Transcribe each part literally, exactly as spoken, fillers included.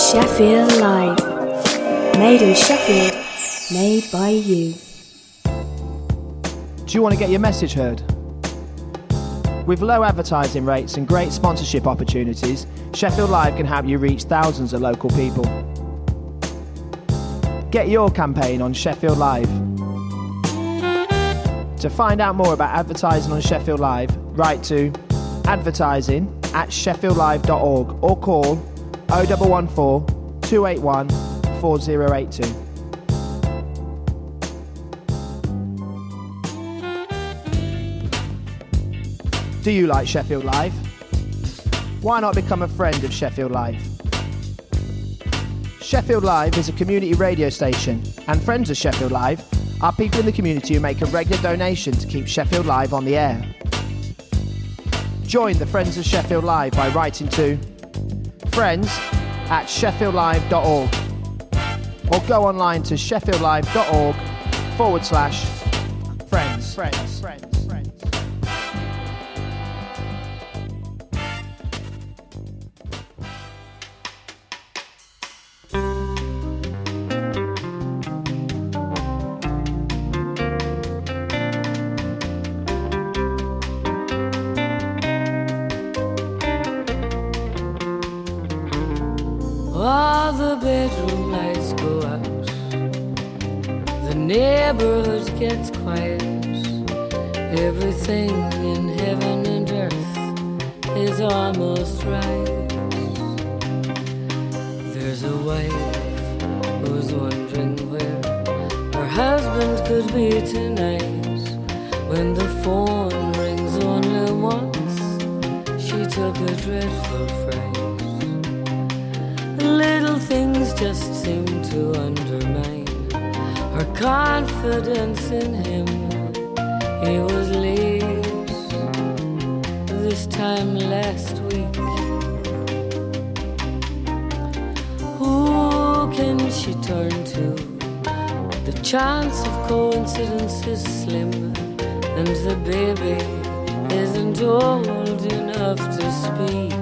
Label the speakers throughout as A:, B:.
A: Sheffield Live. Made in Sheffield, made by you.
B: Do you want to get your message heard? With low advertising rates and great sponsorship opportunities, Sheffield Live can help you reach thousands of local people. Get your campaign on Sheffield Live. To find out more about advertising on Sheffield Live, write to advertising at sheffield live dot org or call oh one one four, two eight one, four oh eight two. Do you like Sheffield Live? Why not become a friend of Sheffield Live? Sheffield Live is a community radio station, and friends of Sheffield Live are people in the community who make a regular donation to keep Sheffield Live on the air. Join the Friends of Sheffield Live by writing to friends at sheffield live dot org or go online to sheffield live dot org forward slash friends. Friends. Friends.
C: All the bedroom lights go out, the neighborhood gets quiet. Everything in heaven and earth is almost right. There's a wife who's wondering where her husband could be tonight. When the phone rings only once, she took a dreadful fright. Little things just seem to undermine her confidence in him. He was late this time last week. Who can she turn to? The chance of coincidence is slim, and the baby isn't old enough to speak.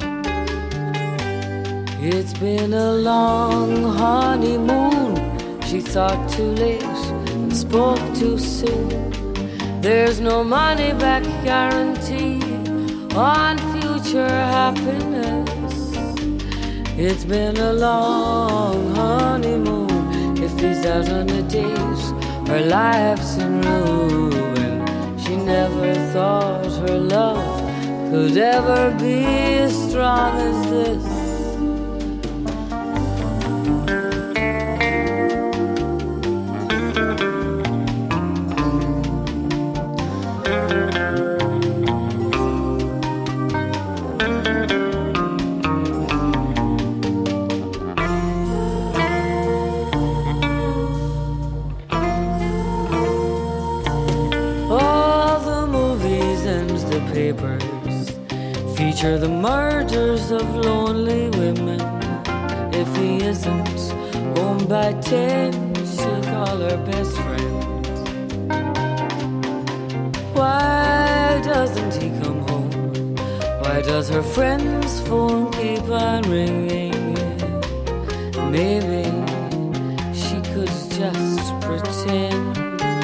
C: It's been a long honeymoon. She thought too late and spoke too soon. There's no money back guarantee on future happiness. It's been a long honeymoon. If he's out on a date, her life's in ruin. She never thought her love could ever be as strong as this. Feature the murders of lonely women. If he isn't home by ten, she'll call her best friend. Why doesn't he come home? Why does her friend's phone keep on ringing? Maybe she could just pretend.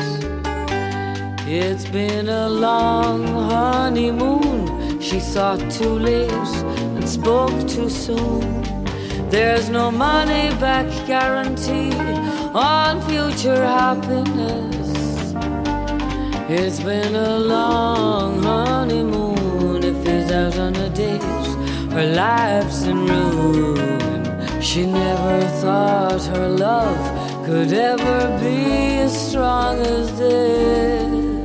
C: It's been a long honeymoon. She thought too late and spoke too soon. There's no money back guarantee on future happiness. It's been a long honeymoon. If he's out on a date, her life's in ruin. She never thought her love could ever be as strong as this.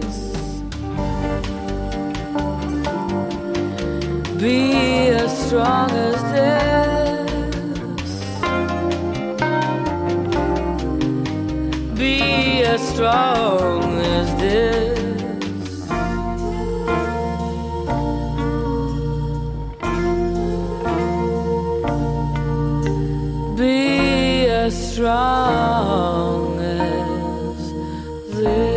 C: Be as strong as this. Be as strong as this. Be as strong as this.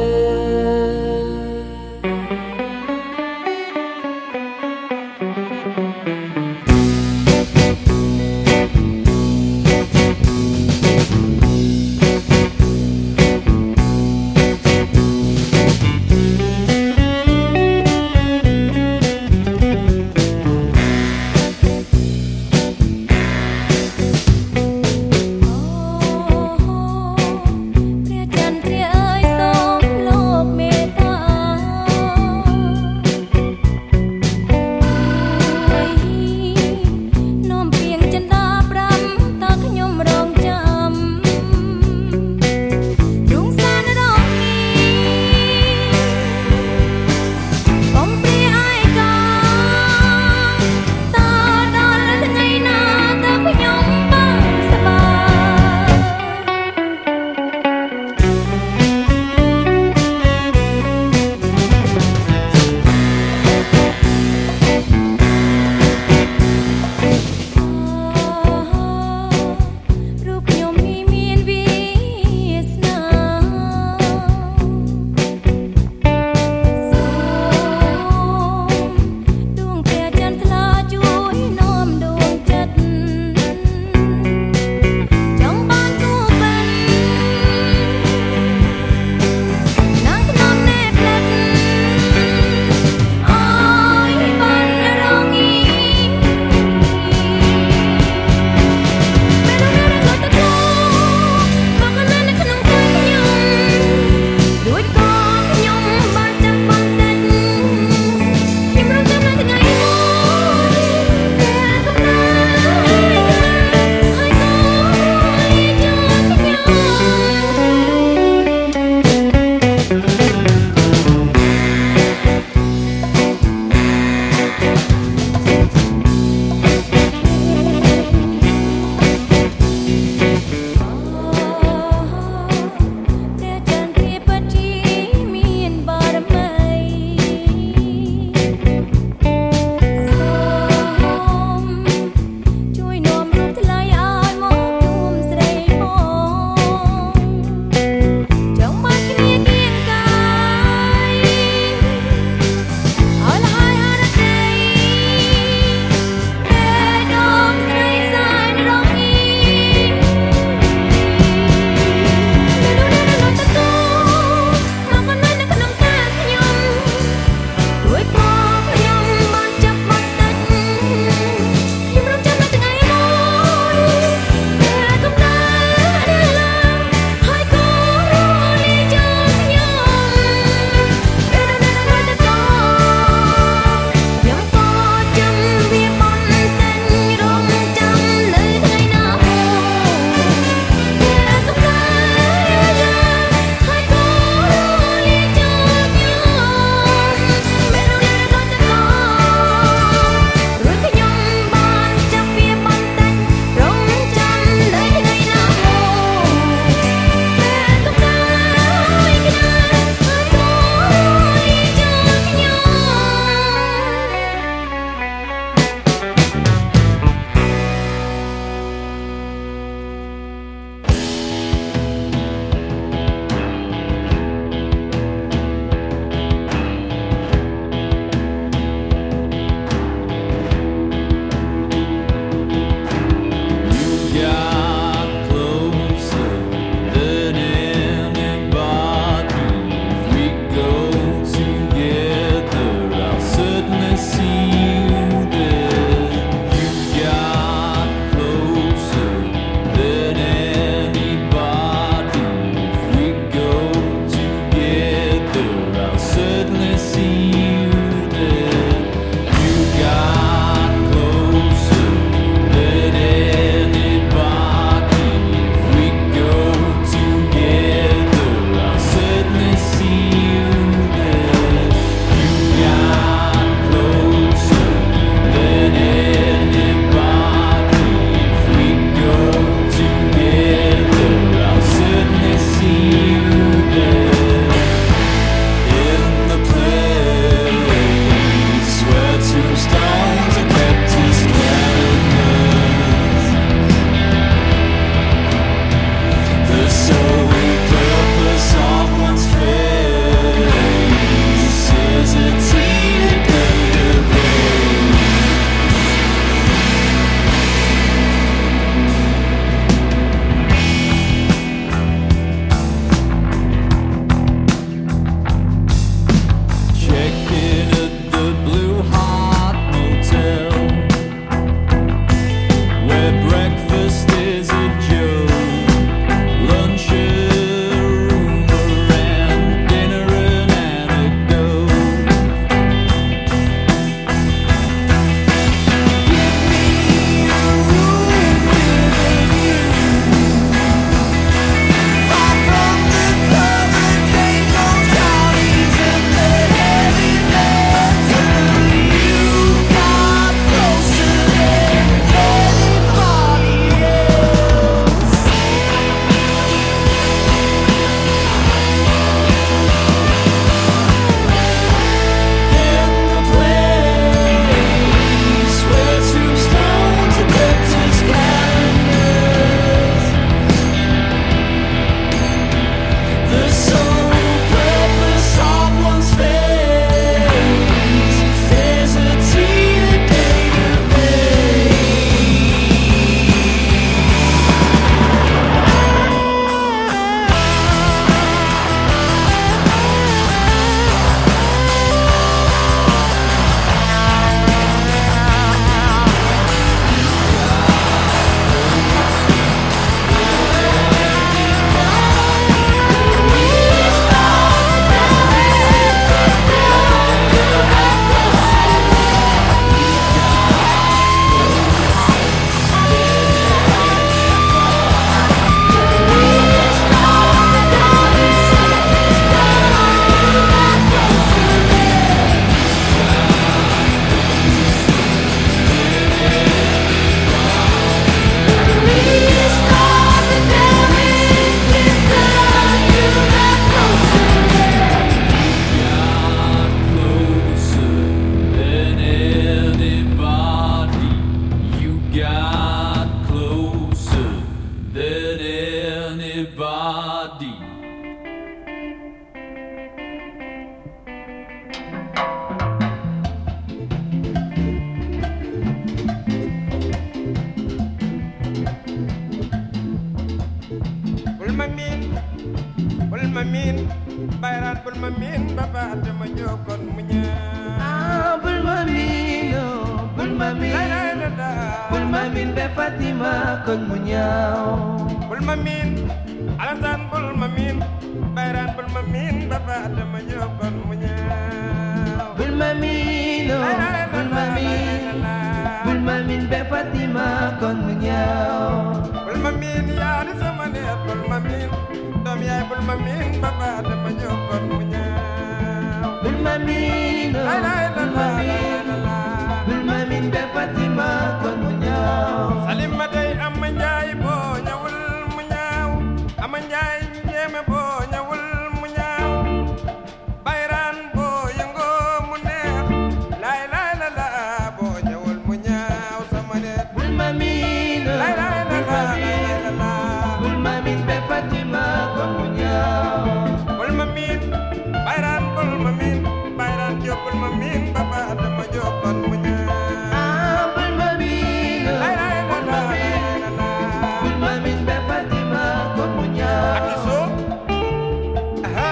D: ma miin bayran bul ma miin ba baate ma jóg kon mu ñaaw
E: ah bul ma miin oh bul ma miin bul ma miin be Fatima kon mu ñaaw
D: bul ma miin Alassane bul ma miin bayran bul ma miin ba baate ma jóg kon mu ñaaw
E: bul ma miin oh bul ma miin bul ma miin be Fatima kon mu ñaaw
D: bul ma miin yaa di sama neex bul ma miin doom yaay bul ma miin ba baate ma jóg kon mu ñaaw
E: bul ma miin oh bul ma miin bul ma miin be Fatima kon mu ñaaw
D: Salim ma tey am ma njaay boo ñëwul mu ñaaw ama njaay njéeme boo ñëwul mu ñaaw bayraan boo yëngoo mu neex laay laay la la boo ñëwul mu ñaaw sama neex
E: bul ma miin oh
D: laay laay la la
E: bul ma miin be Fatima kon mu ñaaw
D: bul ma miin bayraan bul ma miin bayraan jóg bul ma miin ba ba dama jóg kon mu ñaaw
E: ah bul ma miin oh
D: laay laay la la
E: bul ma miin be Fatima kon mu ñaaw
D: Aki soo aha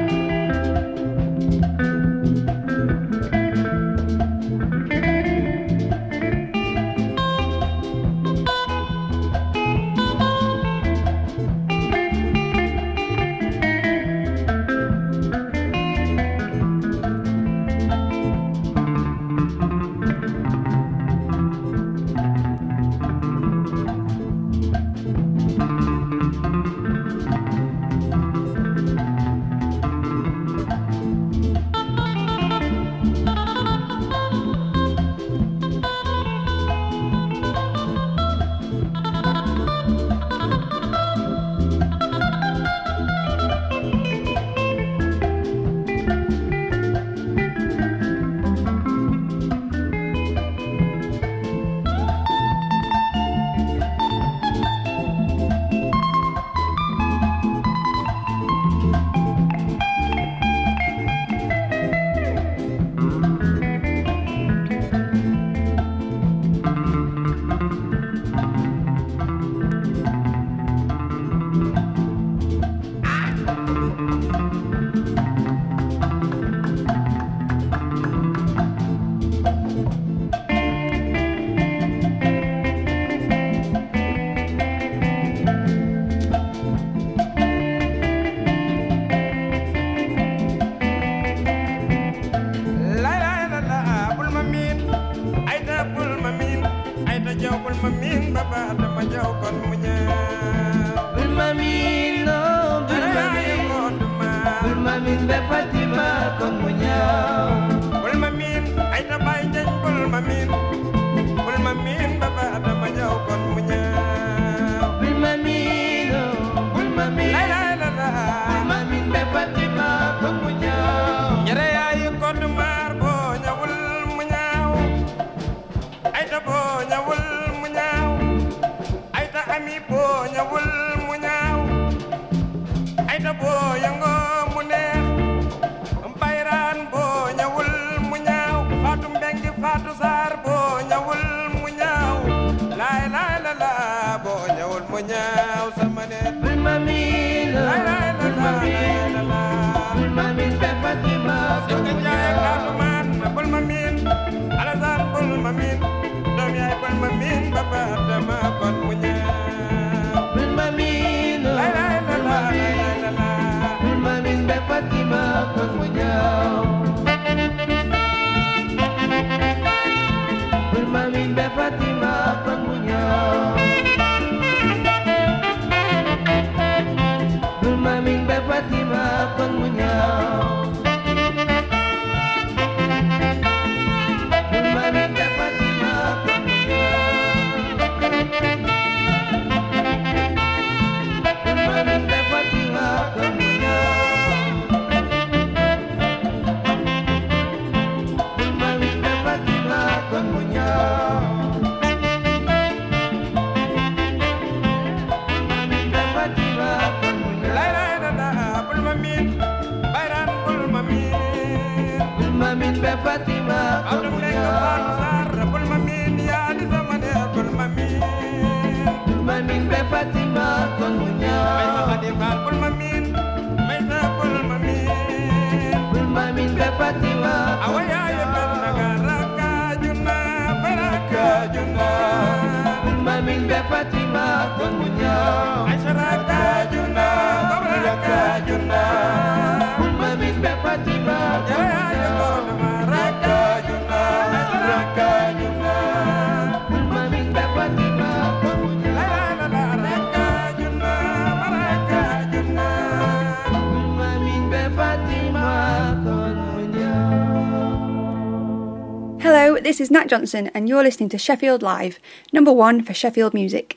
D: laay laay la la bul ma miin ay da bul ma miin ay da jaw bul ma miin ba ba dama jaw kon mu ñaaw
E: bul ma miin oh bul ma miin bul ma miin be Fatima kon mu ñaaw
D: bul ma miin ay da bay njañ bul ma miin bul ma miin ba ba dama jaw kon mu ñaaw
E: bul ma miin oh bul ma miin
D: laay laay la la
E: bul ma miin be Fatima kon mu ñaaw
D: ñere yaayu kodd maar boo ñëwul mu ñaaw ay da boo ñëwul mu ñaaw ay da ami boo ñëwul mu ñaaw ay da boo yëngoo mu neex bayraan boo ñëwul mu ñaaw faatu mbengi faatu saar boo ñëwul mu ñaaw laay laay la la boo ñëwul mu ñaaw sama neex
E: bul ma miin oh
D: laay laay la
E: bul ma
D: la
E: miin
D: la la
E: bul ma miin be Fatima kon
D: Sëkk
E: mu
D: Njaay ak
E: ñaaw
D: Faatu maan bul ma miin Alassane bul ma miin doom yaay bul ma miin ba ba dama kon mu ñaaw
E: bul ma miin oh
D: laay laay la
E: bul
D: la
E: ma miin
D: laay la la
E: bul ma miin be Fatima kon mu ñaaw bul ma miin be Fatima kon mu ñaaw bul ma miin be Fatima kon mu ñaaw bul ma miin be Fatima kon mu ñaaw bul ma miin be Fatima kon mu ñaaw bul ma miin be Fatima kon mu ñaaw
D: laay laay la la bul ma miin bayraan bul ma miin
E: bul ma miin be Fatima kon
D: Faatu
E: mu
D: mbengi faatu
E: ñaaw
D: saar bul ma miin yaa di sama neex bul ma miin
E: bul ma miin be Fatima kon mu
D: may sa
E: ñaaw
D: xadi faal bul ma miin may sa
E: Fatima kon mu ñëw
D: ay saraka juna
E: raka juna bul ma min be Fatima kon mu ñëw raka juna raka juna bul ma min be Fatima kon mu ñëw raka juna raka juna bul ma min be Fatima kon mu ñëw.
F: Hello, this is Nat Johnson and you're listening to Sheffield Live, number one for Sheffield music.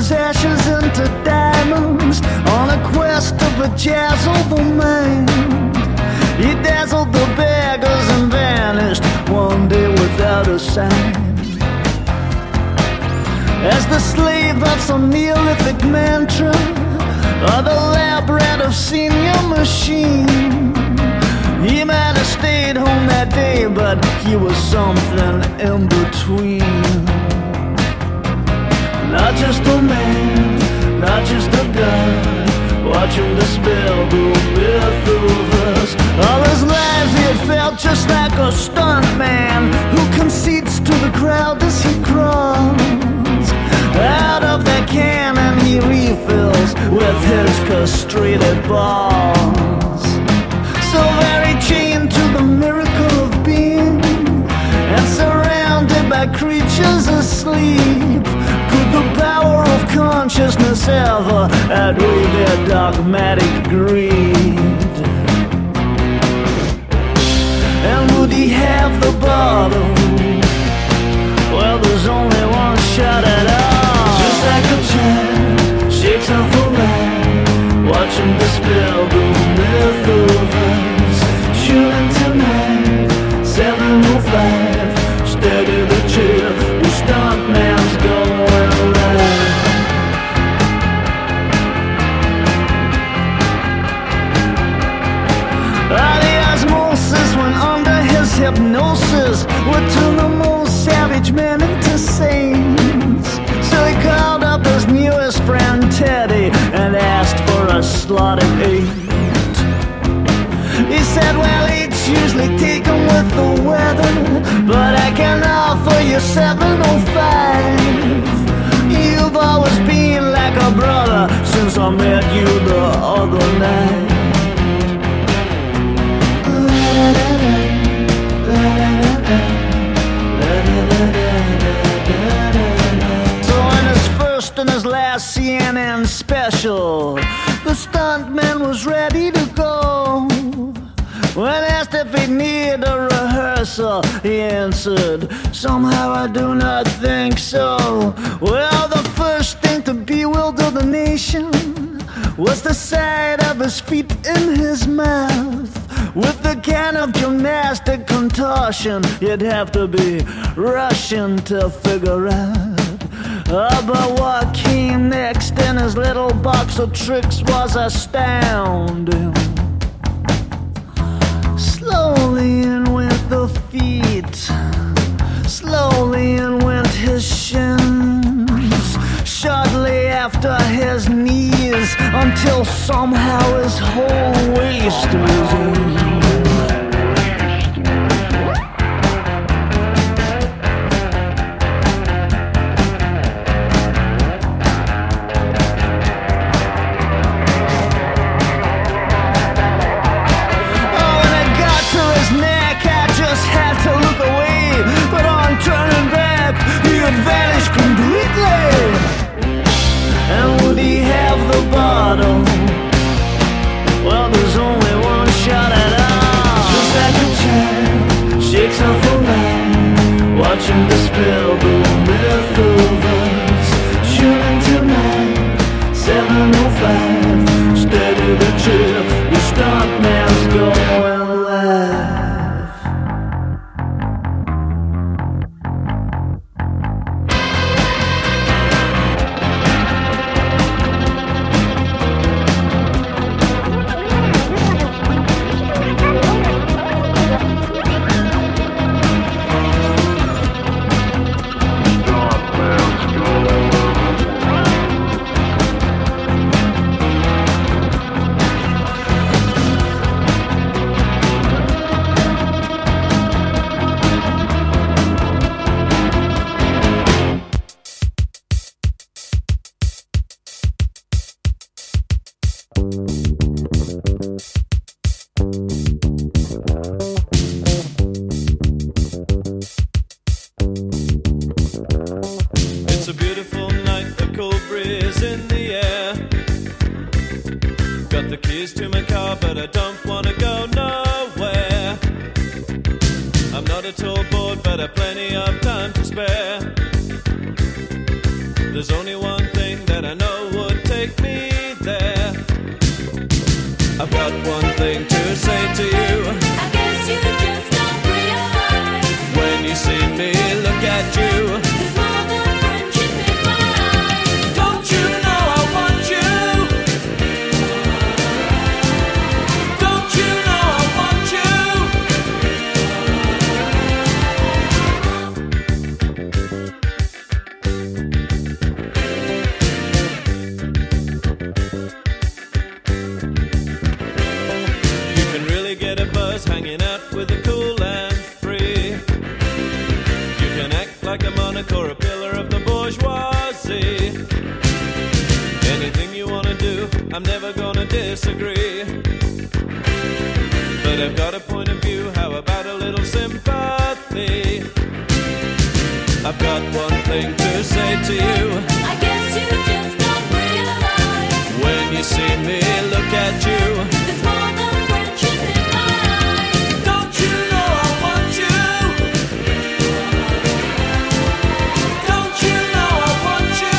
G: his ashes into diamonds on a quest to bedazzle the mind. He dazzled the beggars and vanished one day without a sign. As the slave of some Neolithic mantra, or the lab rat of senior machine, he might have stayed home that day, but he was something in between. Not just a man, not just a god, watching the spell go myth of us. All his life he had felt just like a stunt man who concedes to the crowd as he crawls out of that cannon he refills with his castrated balls. So very chained to the miracle of being and surrounded by creatures asleep, could the power of consciousness ever outweigh their dogmatic greed? And would he have the bottle? Well, there's only one shot at all. Just like a child shakes off a lie, watching the spell go myth of us. Shooting tonight, seven oh five, steady the chill, the stunt man's going live. Ah, the osmosis went under his hypnosis, would turn the most savage men into saints. So he called up his newest friend Teddy and asked for a slotted eight. He said, well, eight's usually taken with the weather, but I can offer you seven oh five. You've always been like a brother since I met you the other night. So in his first and his last C N N special, the stuntman was ready to go. When asked if he'd need a rehearsal, he answered, somehow I do not think so. Well, the first thing to bewilder the nation was the sight of his feet in his mouth. With the kind of gymnastic contortion you'd have to be Russian to figure out. Oh, but what came next in his little box of tricks was astounding. Slowly in went the feet, slowly in went his shins, shortly after his knees, until somehow his whole waist was in. Vanished completely. And would he have the bottle? Well, there's only one shot at all. Just like a child shakes off a line, watching the spell go myth of us. Shooting tonight, seven oh five, steady the chill, the stuntman's going live.
H: but I've plenty of time to spare. There's only one thing that I'm never gonna disagree. But I've got a point of view, how about a little sympathy? I've got one thing to say to you.
I: I guess you just don't realize
H: when you see me look at you,
I: there's more than friendship in my eyes.
H: Don't you know I want you? Don't you know I want you?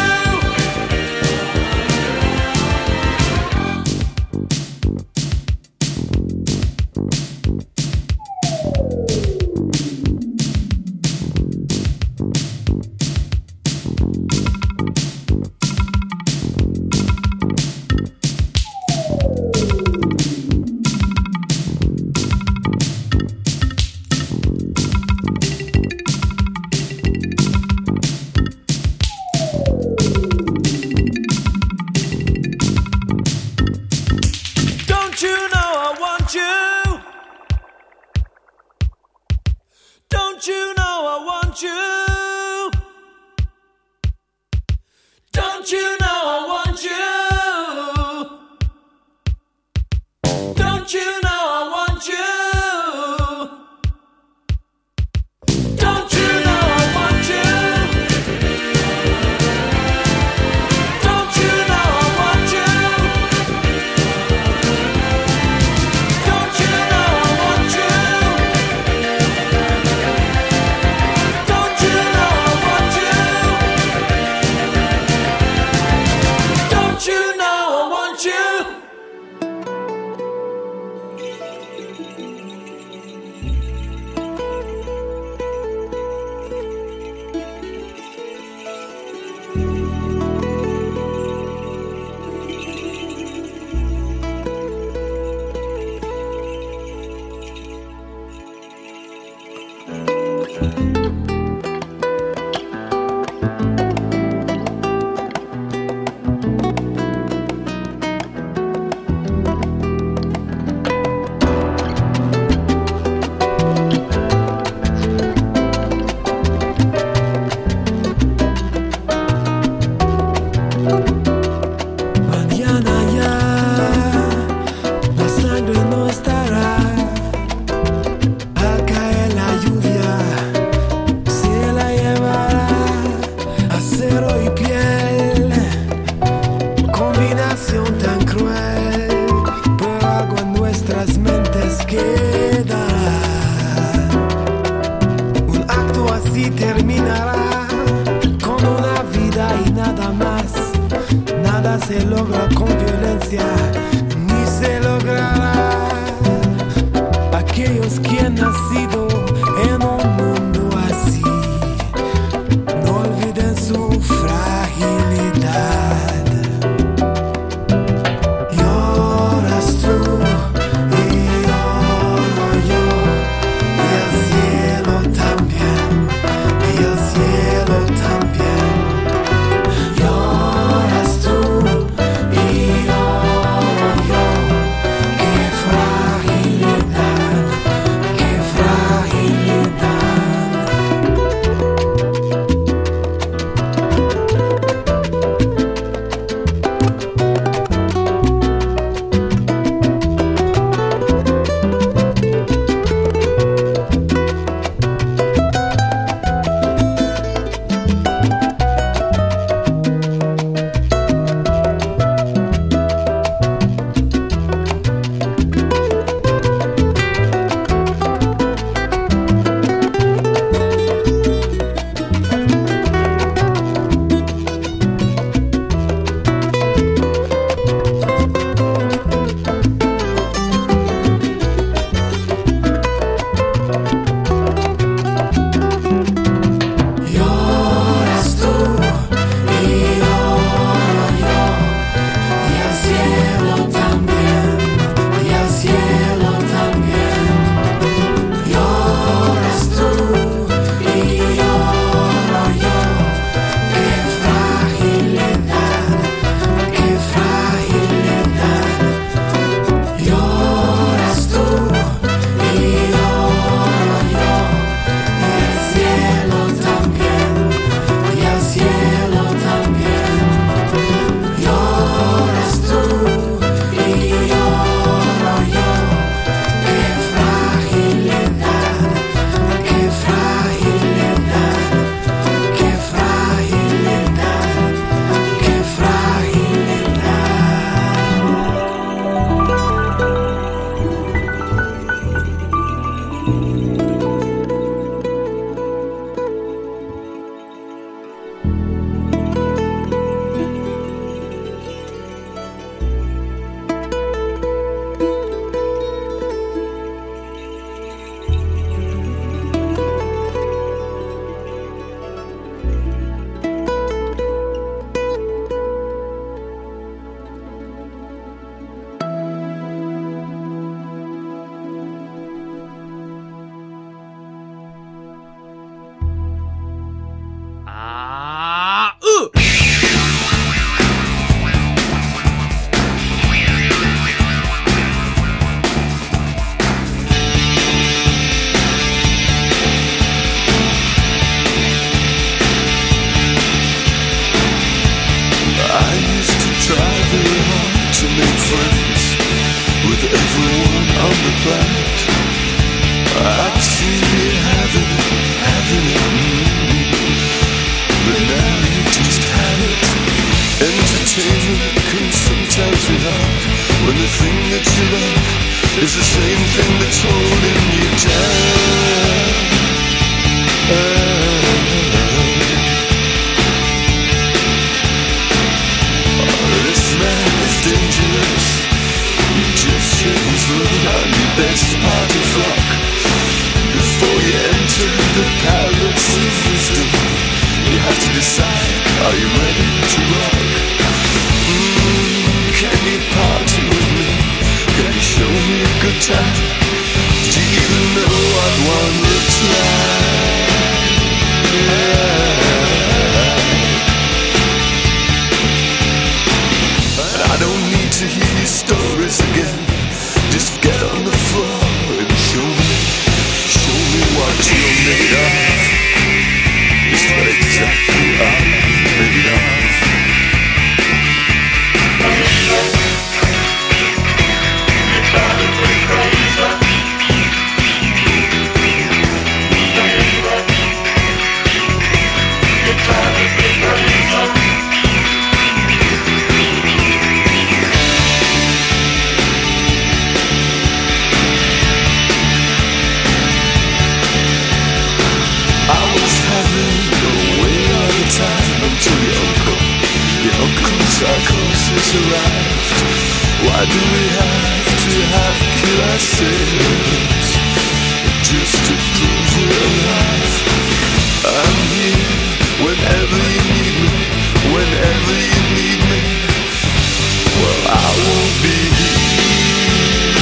J: Lloras tú y lloro the planet. I'd see you having it, having it, mm. But now you just have it. Entertainment can sometimes be hard when the thing that you love is the same thing that's holding you down. Oh, this man is dangerous. You just shed his blood on your best party flock. Before you enter the palace of wisdom, you have to decide, are you ready to rock? Mm, can you party with me? Can you show me a good time? Do you even know what one looks like? And I don't need to hear your stories again. Just get on the floor and show me, show me what you're made of. It's not exactly what I'm made of. Psychosis arrived. Why do we have to have kill ourselves just to prove we're alive? I'm here whenever you need me, whenever you need me. Well, I won't be here.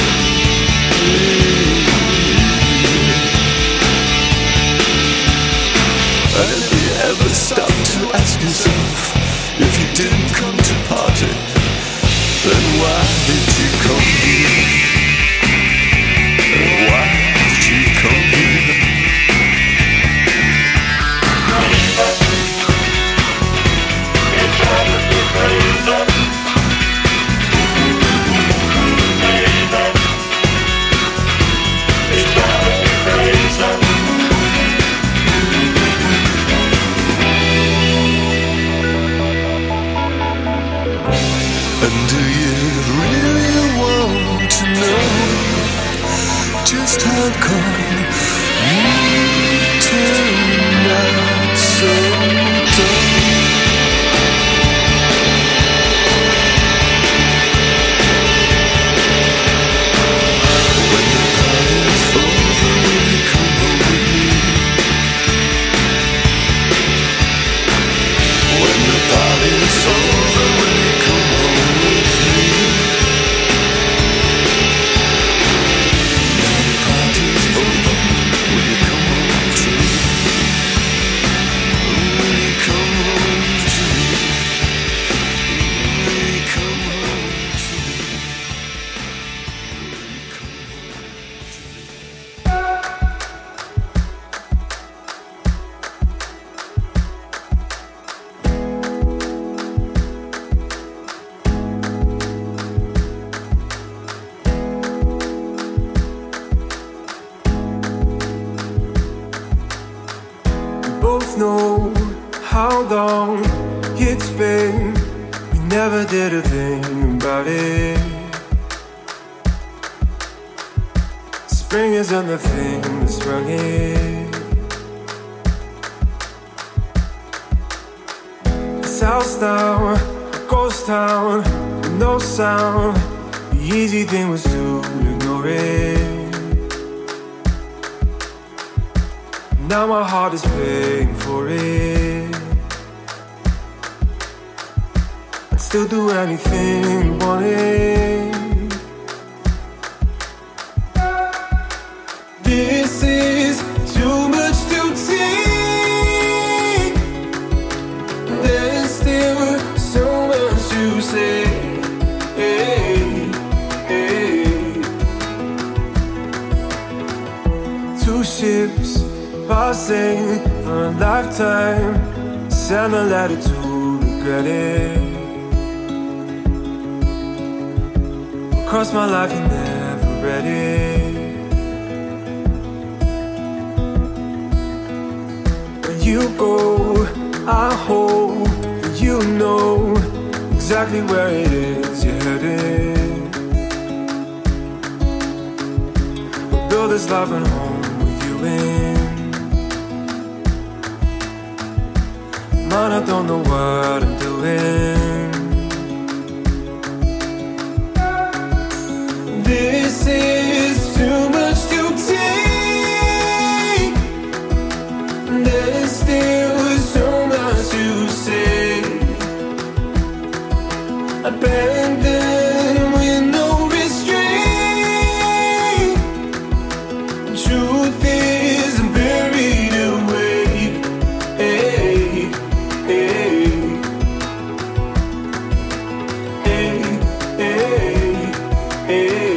J: And if you ever stop to ask yourself, if you didn't come to party, then why did you come here? And why did you come here? It's driving me crazy. It's driving me crazy. And do you really want to know just how come you turned out so dumb? When the party's over, will you come home with me? When the party's over, will you come home with me? Now the party's over, will you come home to me? Will you come home to me? Will you come home to me? Will you come
E: both know how long it's been. We never did a thing about it. Spring isn't the thing that sprung it. This house now, a ghost town with no sound. The easy thing was to ignore it. Now my heart is paying for it. I'd still do anything you wanted. This is too much to take. There's still so much to say. Hey, hey. Two ships passing for a lifetime. Send a letter to regret it. Across my life it never ready. When you go, I hope that you know exactly where it is you're headed. We'll build this loving home with you in. Man, I don't know what I'm doing. This is too much to take. There's still so much to say. Abandoned with no restraint. Truth is buried away. Hey, hey, hey, hey, hey.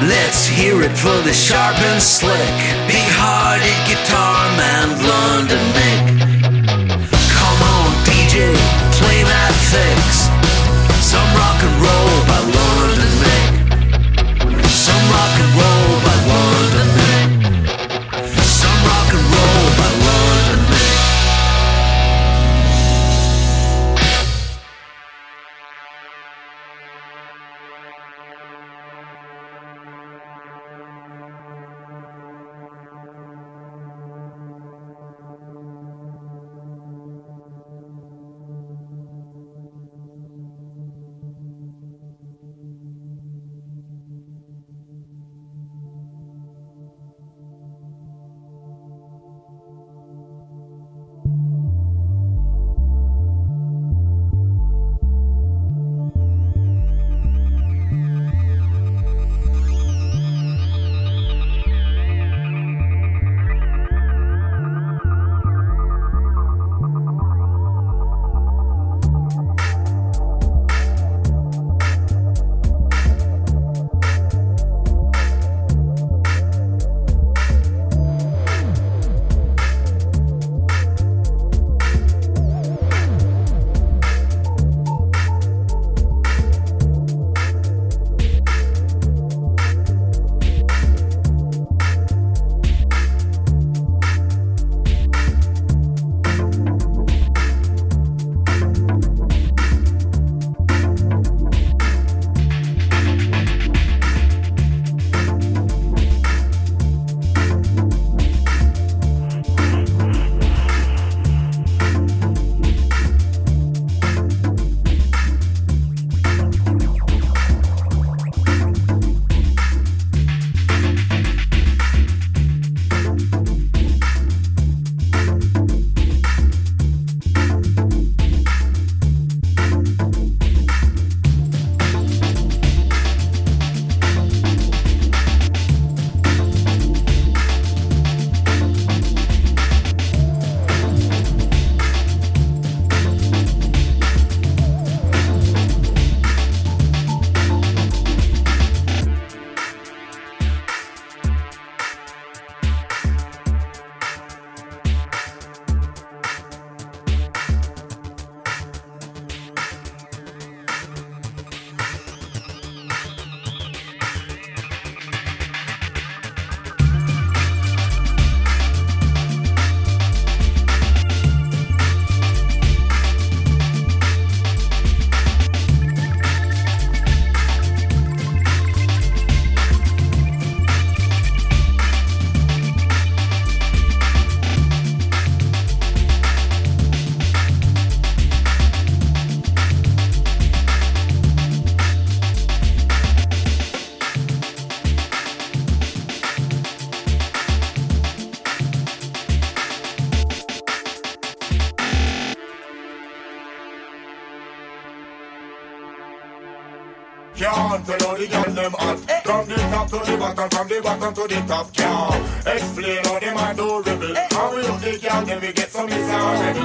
J: Let's hear it for the sharp and slick, big-hearted guitar man, London Mick. Come on, D J, play that fix. Some rock and roll by London Mick. Some rock and roll by London Mick. Some rock and roll by London Mick.
K: Can't tell how the girl them hot. From the top to the bottom, from the bottom to the top. Can't explain how them are do rebel. How we look the girl, then we get some miss already.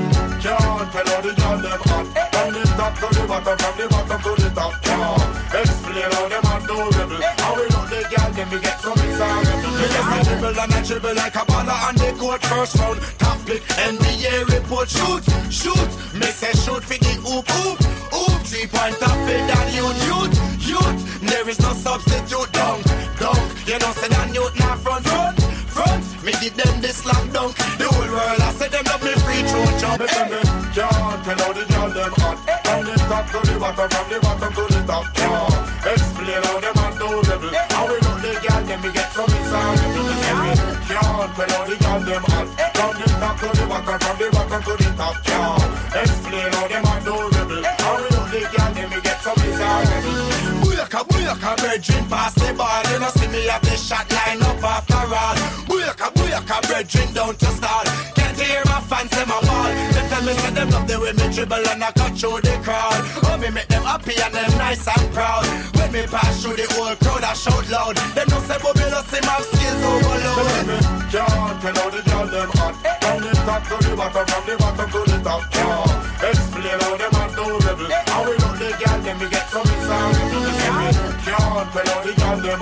K: Can't tell how the girl them hot. From the top to the bottom, from the bottom to the top. Can't explain how them are do rebel. How we look the girl, then we get some miss already. Yes, I dribble and I dribble like a baller on the court. First round, top pick, N B A report. Shoot, shoot, me say shoot for the hoop, hoop, hoop. Three point up fit and youth, youth, youth. There is no substitute, dunk, dunk. You know say that youth now front, front, front. Me give them this slam dunk. The whole world I say them love me free throw jump. Me say me can't tell how the girl them hot. From the top to the bottom, from the bottom to the top. Can't explain how them on no level. How we love the girl, then we get some inside. Me say me can't tell how the girl them hot. From the top to the bottom, from the bottom to the top. Can't explain how them on no level. How we love the girl, then we get some inside. Booyaka, booyaka, virgin pass the ball. You know see me have the shot line up after all. Booyaka, booyaka, virgin down to start. Can't hear my fans them a ball. They tell me say them love the way me dribble and I cut through the crowd. Oh, me make them happy and them nice and proud. When me pass through the whole crowd I shout loud. Them no say Bobby lost him have skills overload. Can't tell how the girl them hot. From the top to the bottom, from the bottom to the top. Can't explain how them on no level. How we love the girl, then we get some inside. Can't tell how the girl them hot.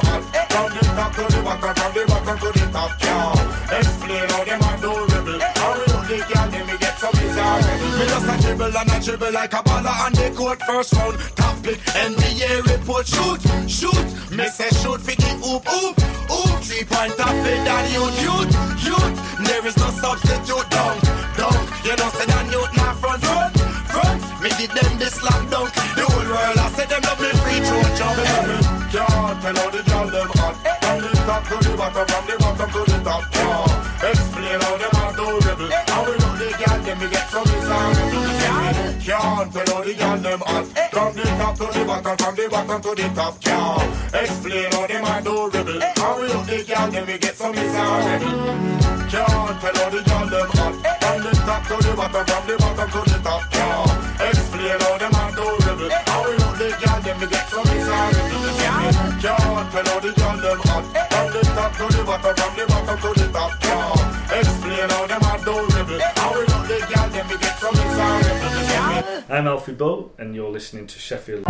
K: From the top to the bottom, from the bottom to the top, yeah. Explain how them a do rebel. How we look the girl, then we get some misery. Me just a dribble and a dribble like a baller on the court. First round, top pick, N B A report. Shoot, shoot, me say shoot for the hoop, hoop, hoop. Three point top fit that youth, youth, youth. There is no substitute, dunk, dunk. You know say that youth not front, front, front. Me did them this slam dunk. The whole world I say them love me free throw jump. Can't tell how the girl them hot. From the top to the bottom, from the bottom to the top, yeah. Explain how them a do rebel. How we love the girl, then we get some misery. Can't tell how the girl them hot. From the top to the bottom, from the bottom to the top, yeah. Explain how them a do rebel. How we love the girl, then we get some misery. Can't tell how the girl them hot. From the top to the bottom, from the bottom to the top, yeah. Explain how them a do rebel. How we love the girl, then we get some misery. Can't tell how the girl them hot. From the top to the bottom, from the bottom to the top, yeah. Explain how them a do rebel. How we love the girl, then we get some misery.
L: I'm Alfie Bull, and you're listening to Sheffield.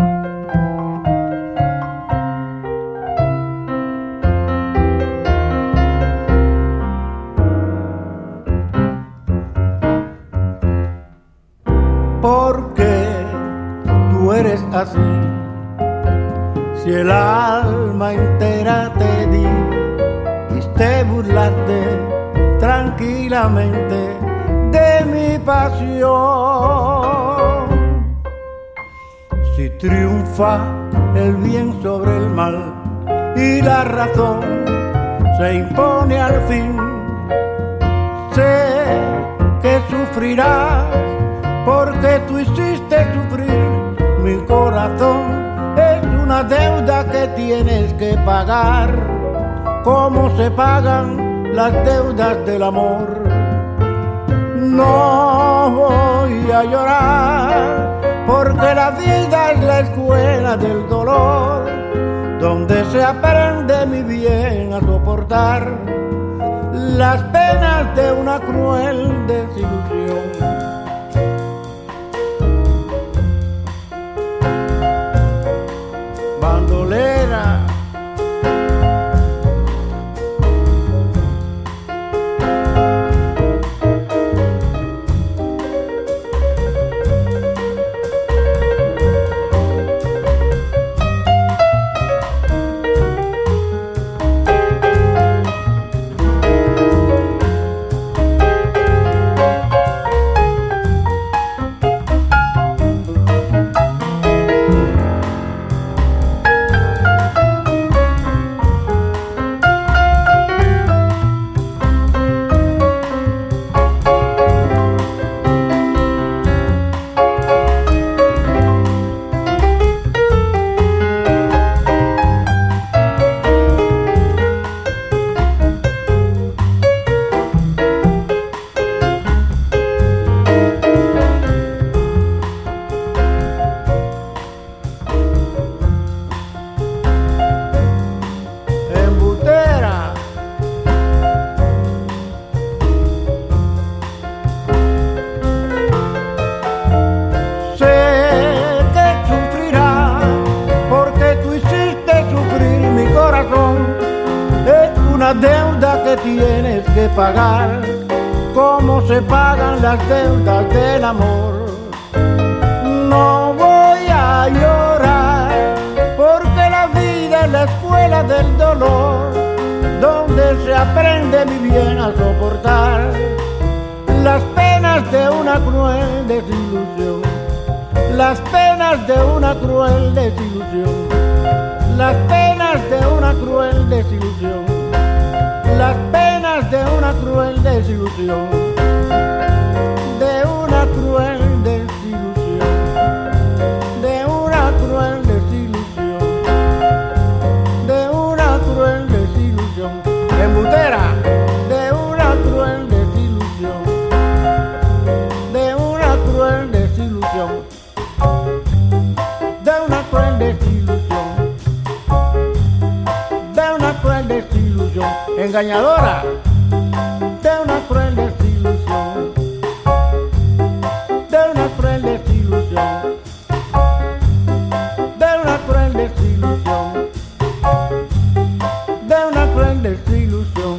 M: ¿Por qué tú eres así? Si el alma entera te di y te burlaste tranquilamente de mi pasión. Si triunfa el bien sobre el mal y la razón se impone al fin, sé que sufrirás porque tú hiciste sufrir mi corazón. Es una deuda que tienes que pagar, como se pagan las deudas del amor. No voy a llorar, porque la vida es la escuela del dolor, donde se aprende mi bien a soportar las penas de una cruel desilusión. Bandolera. Tienes que pagar, como se pagan las deudas del amor. No voy a llorar, porque la vida es la escuela del dolor, donde se aprende mi bien a soportar las penas de una cruel desilusión, las penas de una cruel desilusión, las penas de una cruel desilusión. Las penas de una cruel desilusión, de una cruel desilusión, de una cruel desilusión, de una cruel desilusión, embutera, de una cruel desilusión, de una cruel desilusión, de una cruel desilusión, de una cruel desilusión. Engañadora, de una cruel desilusión, de una cruel desilusión, de una cruel desilusión, desilusión,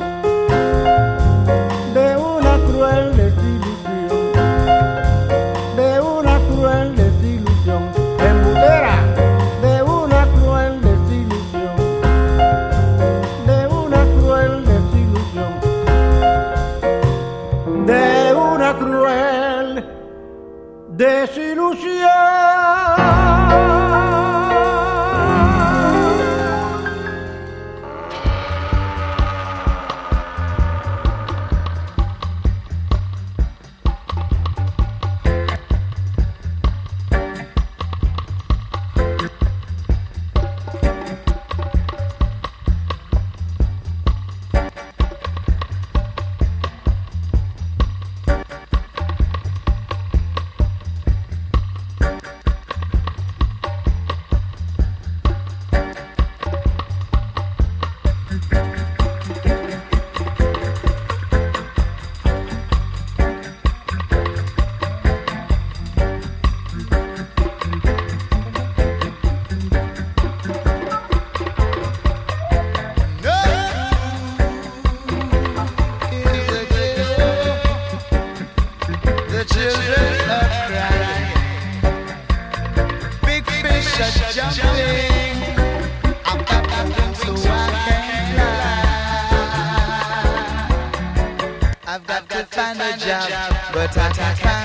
M: de una cruel desilusión, de una cruel desilusión, embutera, de una cruel desilusión, de una cruel desilusión, de una cruel desilusión.
N: I've got to find a job, but I can't find